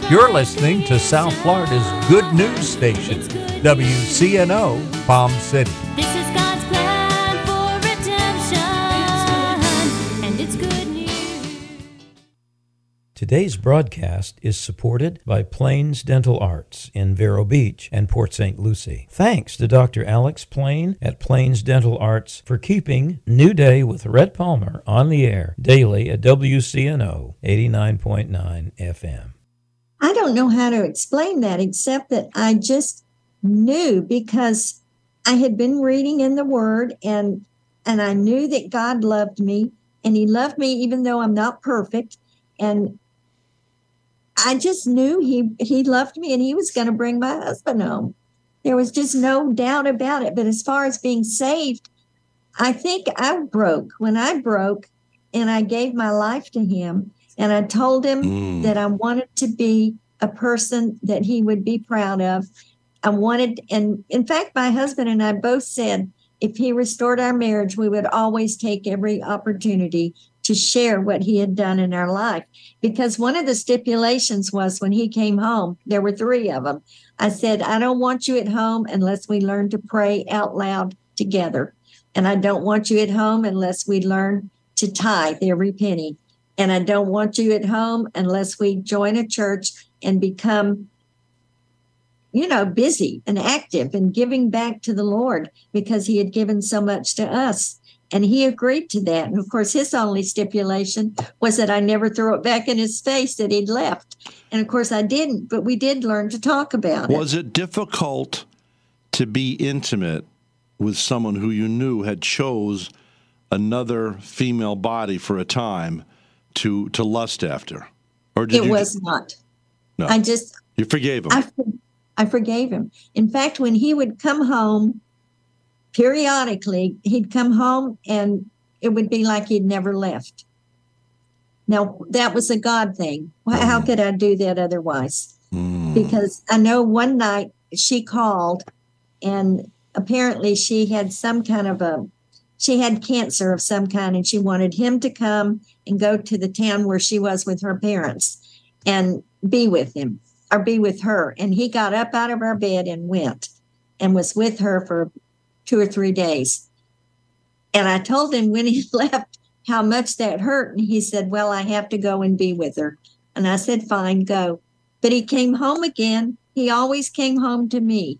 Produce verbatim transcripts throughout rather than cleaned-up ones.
You're listening to South Florida's good news station, W C N O Palm City. This is God's plan for redemption, and it's good news. Today's broadcast is supported by Plains Dental Arts in Vero Beach and Port Saint Lucie. Thanks to Doctor Alex Plain at Plains Dental Arts for keeping New Day with Rhett Palmer on the air daily at W C N O eighty-nine point nine F M. I don't know how to explain that except that I just knew because I had been reading in the Word and and I knew that God loved me and He loved me even though I'm not perfect. And I just knew he, he loved me and He was going to bring my husband home. There was just no doubt about it. But as far as being saved, I think I broke. When I broke and I gave my life to Him, and I told Him mm. that I wanted to be a person that He would be proud of. I wanted, and in fact, my husband and I both said, if He restored our marriage, we would always take every opportunity to share what He had done in our life. Because one of the stipulations was when He came home, there were three of them. I said, I don't want you at home unless we learn to pray out loud together. And I don't want you at home unless we learn to tithe every penny. And I don't want you at home unless we join a church and become, you know, busy and active and giving back to the Lord because He had given so much to us. And He agreed to that. And of course, His only stipulation was that I never throw it back in His face that He'd left. And of course, I didn't, but we did learn to talk about it. Was it difficult to be intimate with someone who you knew had chose another female body for a time to to lust after? Or did it you was just, not. No. I just... You forgave him. I, I forgave him. In fact, when he would come home, periodically, he'd come home and it would be like he'd never left. Now, that was a God thing. Mm. How could I do that otherwise? Mm. Because I know one night she called and apparently she had some kind of a She had cancer of some kind, and she wanted him to come and go to the town where she was with her parents and be with him or be with her. And he got up out of our bed and went and was with her for two or three days. And I told him when he left how much that hurt. And he said, well, I have to go and be with her. And I said, fine, go. But he came home again. He always came home to me.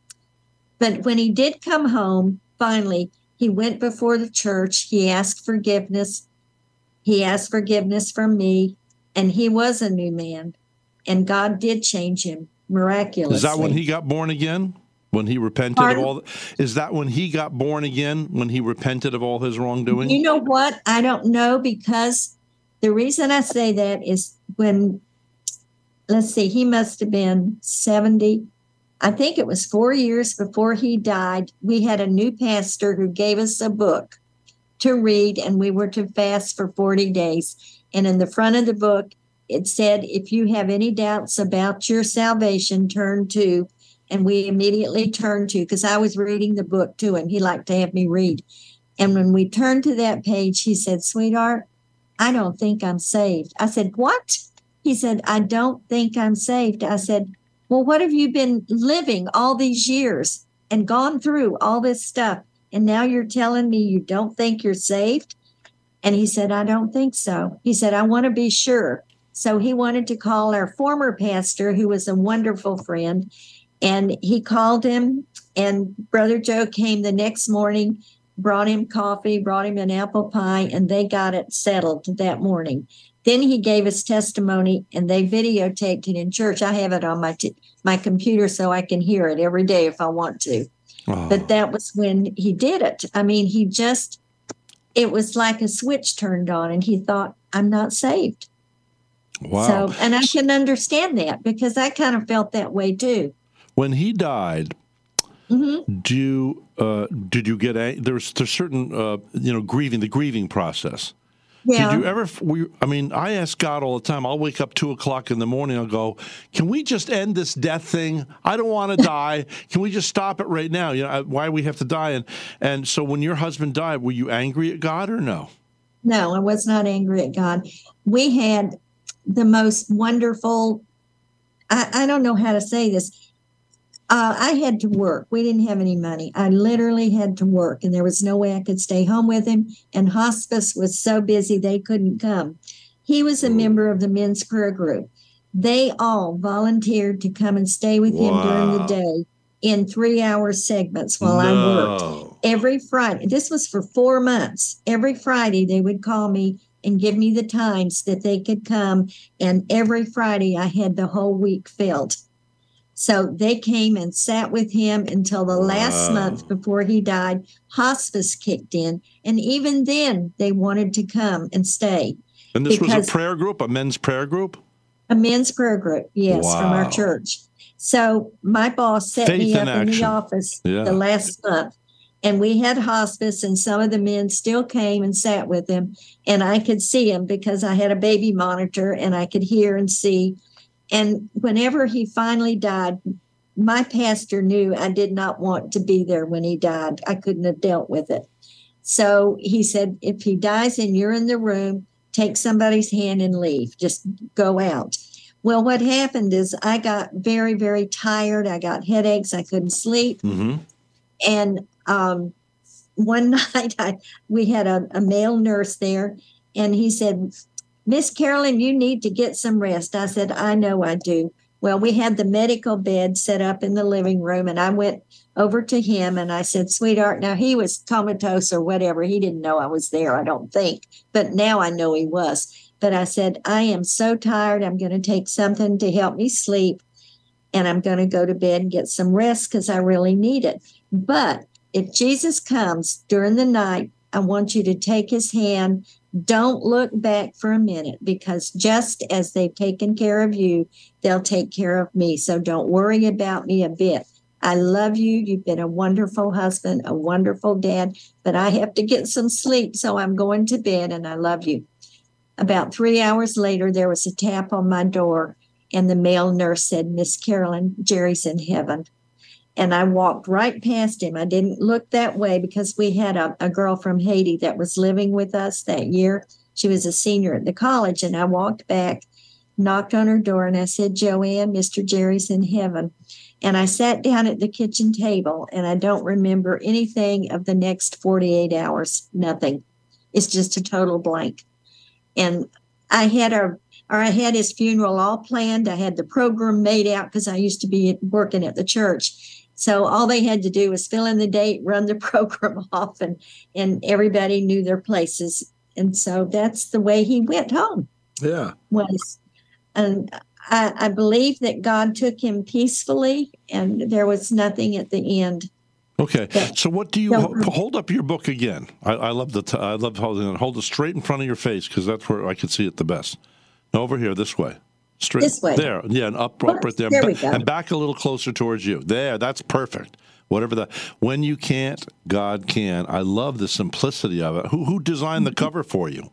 But when he did come home, finally, he went before the church. He asked forgiveness. He asked forgiveness from me, and he was a new man. And God did change him miraculously. Is that when he got born again? When he repented Pardon? of all? Is that when he got born again? When he repented of all his wrongdoing? You know what? I don't know, because the reason I say that is when, let's see, he must have been seventy. I think it was four years before he died. We had a new pastor who gave us a book to read, and we were to fast for forty days. And in the front of the book, it said, if you have any doubts about your salvation, turn to, and we immediately turned to, because I was reading the book to him. He liked to have me read. And when we turned to that page, he said, sweetheart, I don't think I'm saved. I said, what? He said, I don't think I'm saved. I said, well, what have you been living all these years and gone through all this stuff? And now you're telling me you don't think you're saved? And he said, I don't think so. He said, I want to be sure. So he wanted to call our former pastor, who was a wonderful friend, and he called him, and Brother Joe came the next morning, brought him coffee, brought him an apple pie, and they got it settled that morning. Then he gave his testimony, and they videotaped it in church. I have it on my t- my computer so I can hear it every day if I want to. Oh. But that was when he did it. I mean, he just, it was like a switch turned on, and he thought, I'm not saved. Wow. So, and I can understand that because I kind of felt that way too. When he died, mm-hmm. do you, uh, did you get, a, there's, there's certain, uh, you know, grieving, the grieving process. Yeah. Did you ever, we, I mean, I ask God all the time, I'll wake up two o'clock in the morning, I'll go, can we just end this death thing? I don't want to die. Can we just stop it right now? You know, why we have to die? And, and so when your husband died, were you angry at God or no? No, I was not angry at God. We had the most wonderful I, I don't know how to say this. Uh, I had to work. We didn't have any money. I literally had to work, and there was no way I could stay home with him. And hospice was so busy they couldn't come. He was a member of the men's prayer group. They all volunteered to come and stay with him during the Wow. day in three hour segments while I worked. No. Every Friday, this was for four months. Every Friday, they would call me and give me the times that they could come. And every Friday, I had the whole week filled. So they came and sat with him until the last Wow. month before he died. Hospice kicked in. And even then, they wanted to come and stay. And this was because a prayer group, a men's prayer group? a men's prayer group, yes, from our Wow. church. So my boss set Faith me in up in the action. office Yeah. the last month. And we had hospice, and some of the men still came and sat with him. And I could see him because I had a baby monitor, and I could hear and see. And whenever he finally died, my pastor knew I did not want to be there when he died. I couldn't have dealt with it. So he said, if he dies and you're in the room, take somebody's hand and leave. Just go out. Well, what happened is I got very, very tired. I got headaches. I couldn't sleep. Mm-hmm. And um, one night I, we had a, a male nurse there, and he said, Miss Carolyn, you need to get some rest. I said, I know I do. Well, we had the medical bed set up in the living room, and I went over to him and I said, sweetheart, now he was comatose or whatever. He didn't know I was there, I don't think. But now I know he was. But I said, I am so tired. I'm going to take something to help me sleep, and I'm going to go to bed and get some rest because I really need it. But if Jesus comes during the night, I want you to take his hand. Don't look back for a minute, because just as they've taken care of you, they'll take care of me. So don't worry about me a bit. I love you. You've been a wonderful husband, a wonderful dad, but I have to get some sleep. So I'm going to bed, and I love you. About three hours later, there was a tap on my door, and the male nurse said, Miss Carolyn, Jerry's in heaven. And I walked right past him. I didn't look that way because we had a, a girl from Haiti that was living with us that year. She was a senior at the college. And I walked back, knocked on her door, and I said, Joanne, Mister Jerry's in heaven. And I sat down at the kitchen table, and I don't remember anything of the next forty-eight hours, nothing. It's just a total blank. And I had a or I had his funeral all planned. I had the program made out because I used to be working at the church. So all they had to do was fill in the date, run the program off, and, and everybody knew their places. And so that's the way he went home. Yeah. Was, and I, I believe that God took him peacefully, and there was nothing at the end. Okay. Yeah. So what do you So- ho- hold up your book again? I, I love the t- I love holding it. Hold it straight in front of your face, because that's where I can see it the best. No, over here, this way. Straight This way. there. Yeah, and up, up right there. There we Ba- go. And back a little closer towards you. There, that's perfect. Whatever the when you can't, God can. I love the simplicity of it. Who who designed the cover for you?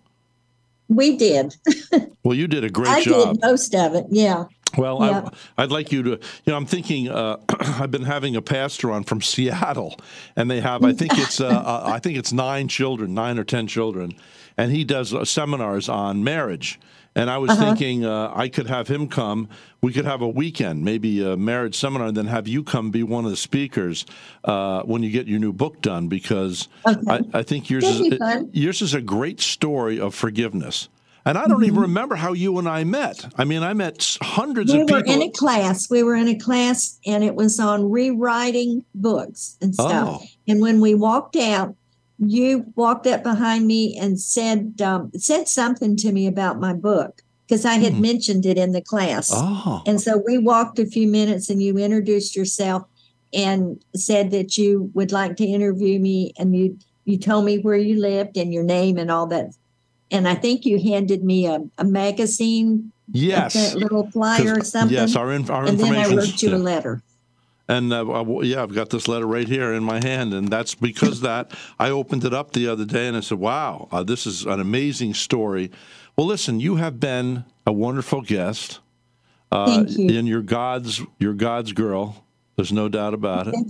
We did. Well, you did a great I job. did most of it. Yeah. Well, Yeah. I, I'd like you to, you know, I'm thinking, uh, I've been having a pastor on from Seattle, and they have, I think it's, uh, uh, I think it's nine children, nine or ten children, and he does uh, seminars on marriage. And I was Uh-huh. thinking uh, I could have him come. We could have a weekend, maybe a marriage seminar, and then have you come be one of the speakers uh, when you get your new book done, because Okay. I, I think yours That'd is be fun. yours is a great story of forgiveness. And I don't Mm-hmm. even remember how you and I met. I mean, I met s- hundreds We of were people. in a class. We were in a class, and it was on rewriting books and stuff. Oh. And when we walked out, you walked up behind me and said um, said something to me about my book, because I had Hmm. mentioned it in the class. Oh. And so we walked a few minutes, and you introduced yourself and said that you would like to interview me, and you you told me where you lived and your name and all that. And I think you handed me a, a magazine, Yes. a little flyer or 'Cause- something. Yes, our, in, our and then I information. wrote you yeah. a letter. And uh, I- yeah, I've got this letter right here in my hand, and that's because that I opened it up the other day and I said, "Wow, uh, this is an amazing story." Well, listen, you have been a wonderful guest, uh, Thank you. and you're God's you're God's girl. There's no doubt about it. That's it.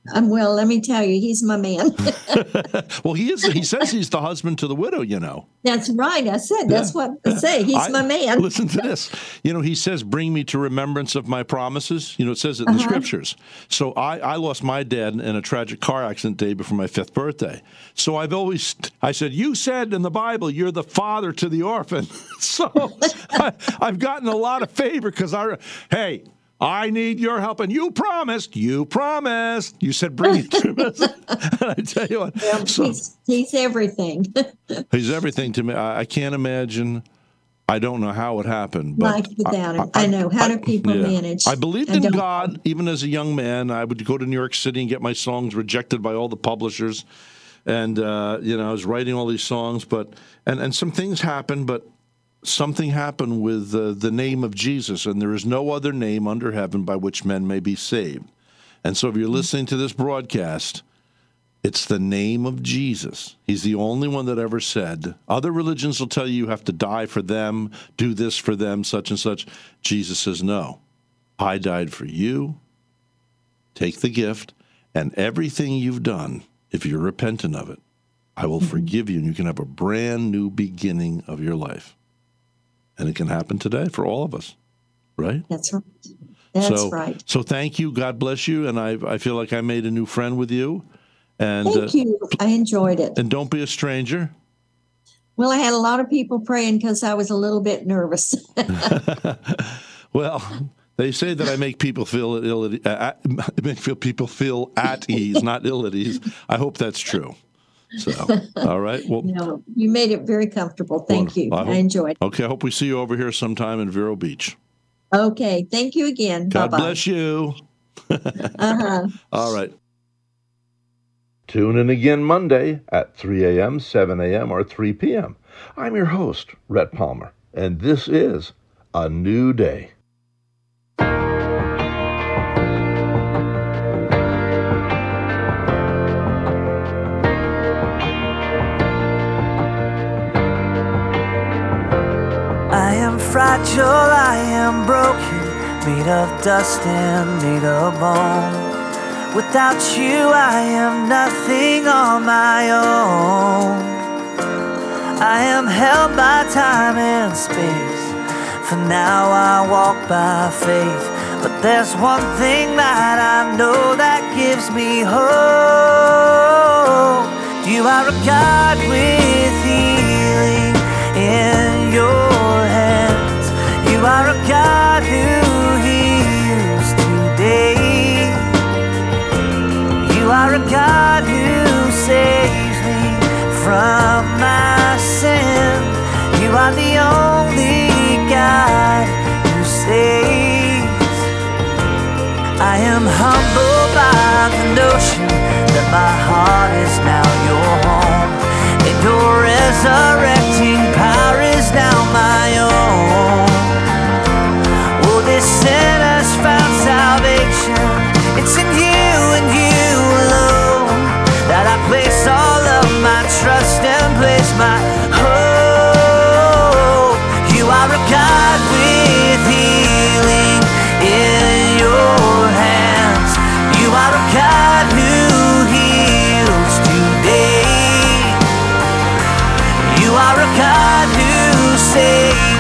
Um, well, let me tell you, he's my man. Well, he is. He says he's the husband to the widow, you know. That's right. I said, that's what I say. He's I- my man. Listen to this. You know, he says, bring me to remembrance of my promises. You know, it says it in the Uh-huh. scriptures. So I, I lost my dad in a tragic car accident day before my fifth birthday. So I've always, I said, you said in the Bible, you're the father to the orphan. So I, I've gotten a lot of favor because I, hey, I need your help. And you promised, you promised. You said, bring it to me. And I tell you what, Well, so he's, he's everything. he's everything to me. I, I can't imagine. I don't know how it happened. But Life without him. I know. How do people manage? I believed I in don't God know. even as a young man. I would go to New York City and get my songs rejected by all the publishers. And, uh, you know, I was writing all these songs. but And, and some things happened, but something happened with uh, the name of Jesus, and there is no other name under heaven by which men may be saved. And so if you're listening to this broadcast, it's the name of Jesus. He's the only one that ever said. Other religions will tell you you have to die for them, do this for them, such and such. Jesus says, no, I died for you. Take the gift, and everything you've done, if you're repentant of it, I will forgive you, and you can have a brand new beginning of your life. And it can happen today for all of us, right? That's right. That's so, right. So thank you. God bless you. And I, I feel like I made a new friend with you. And Thank uh, you. I enjoyed it. And don't be a stranger. Well, I had a lot of people praying because I was a little bit nervous. Well, they say that I make people feel ill at, uh, make feel people feel at ease, not ill at ease. I hope that's true. So, all right. Well, No, you made it very comfortable. Thank you. I I, hope- enjoyed it. okay. I hope we see you over here sometime in Vero Beach. Okay. Thank you again. God Bye-bye. bless you. Uh-huh. All right. Tune in again Monday at three a.m., seven a.m., or three p.m. I'm your host, Rhett Palmer, and this is A New Day. I am fragile, I am broken, made of dust and made of bone. Without you, I am nothing on my own. I am held by time and space. For now, I walk by faith. But there's one thing that I know that gives me hope. You are a God with healing in your hands. You are a God who heals today. You are a God who saves me from my sin. You are the only God who saves. I am humbled by the notion that my heart is now your home, and your resurrecting power is now my own. Oh, this sinner's found salvation. It's in you and you alone that I place all of my trust and place my hope. You are a God with healing in your hands. You are a God who heals today. You are a God who saves.